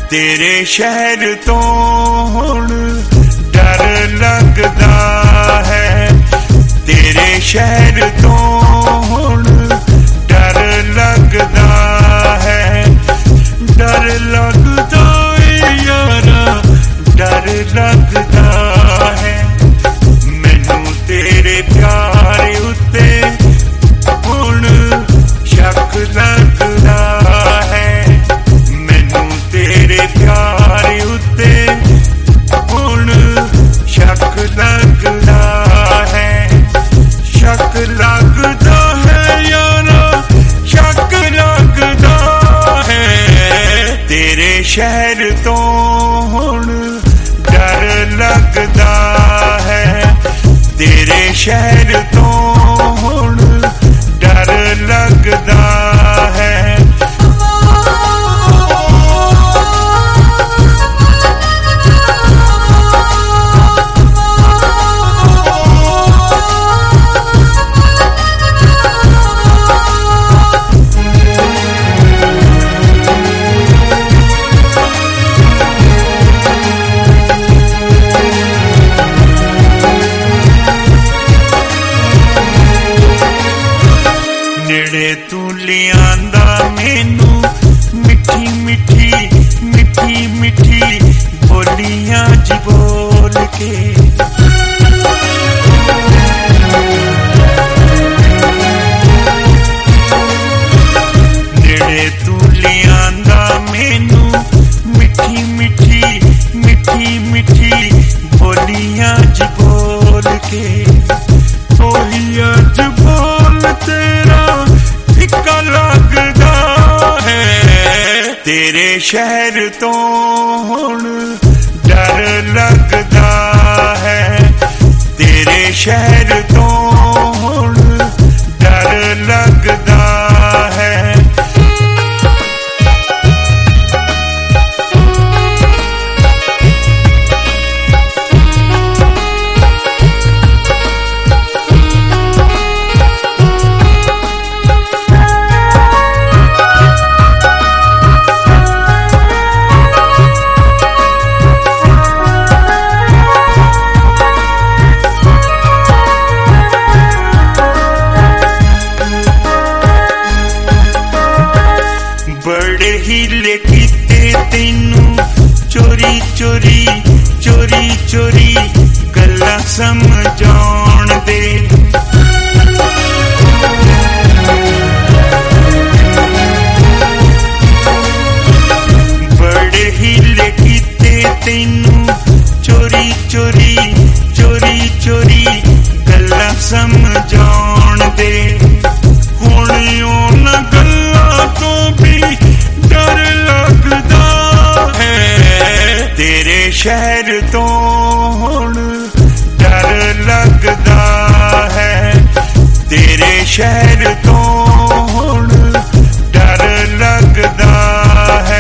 तेरे शहर तो हुण डर लगदा है, तेरे शहर तो हुण डर लगदा है, डर लगदा यारा डर लगदा है। मैनू तेरे प्यार उत्ते हुण शक लगदा है, मैनू तेरे प्यार उत्ते हुण शक लगदा है, शक लगदा है यारा शक लगदा है। तेरे शहर तो हुण डर लगदा है, तेरे शहर तो हुण डर लगदा है। नेड़े तू लियांदा मैनू मिठी मिठी मिठी मिठी बोलियां जी बोल के, नेड़े तू लियांदा मैनू मिठी मिठी मिठी मिठी बोलियां जी बोल के। ओही अज बोल तेरा फिक्का लगदा है, तेरे शहर तो हुण डर लगदा है, तेरे शहर तो हुण डर लगदा है। बड़े हीले कीते तैनू चोरी चोरी चोरी चोरी गल्लां समझाउण दे, बड़े हीले कीते तैनू चोरी चोरी चोरी चोरी गल्लां समझाउण दे। हुण उन्हां गल्लां तो भी डर लगदा है, तेरे शहर तो हुण डर लगदा है, तेरे शहर तो हुण डर लगदा है।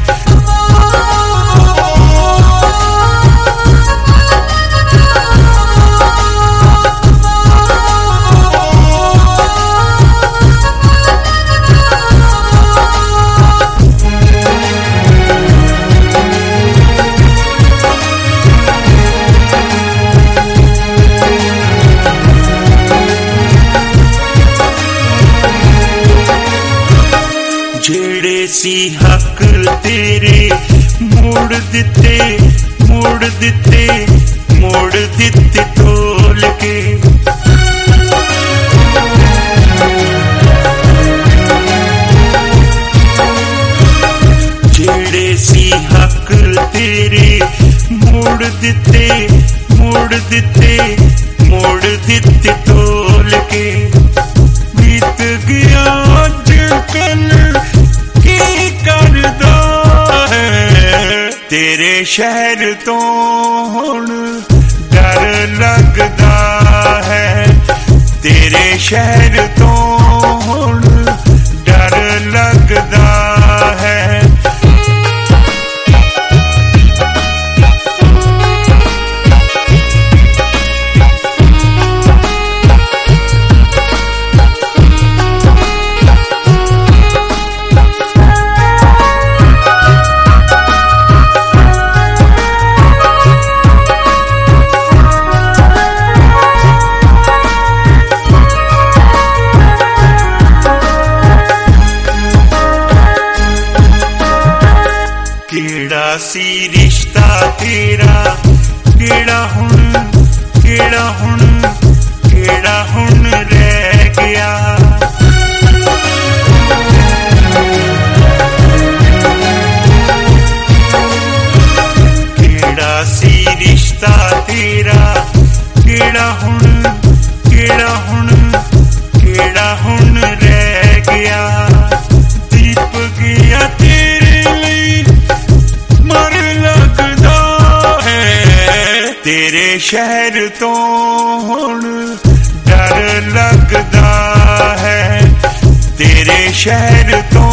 जेड़े सी हक तेरे मोड़ दिते मोड़ दिते मोड़ दिते तोल के, जेड़े सी हक तेरे मोड़ दिते मोड़ दिते मोड़ दिते तोल के। बीत गया अज कल की करदा है, तेरे शहर तो हुण डर लगदा है, तेरे शहर तो हुण डर लगदा है। सी रिश्ता तेरा केड़ा हुण रह गया। केड़ा सी रिश्ता तेरा केड़ा हुण रह गया। दीप गया तेरे लिए मर लगदा है, तेरे शहर तो हुण डर लगदा है, तेरे शहर तो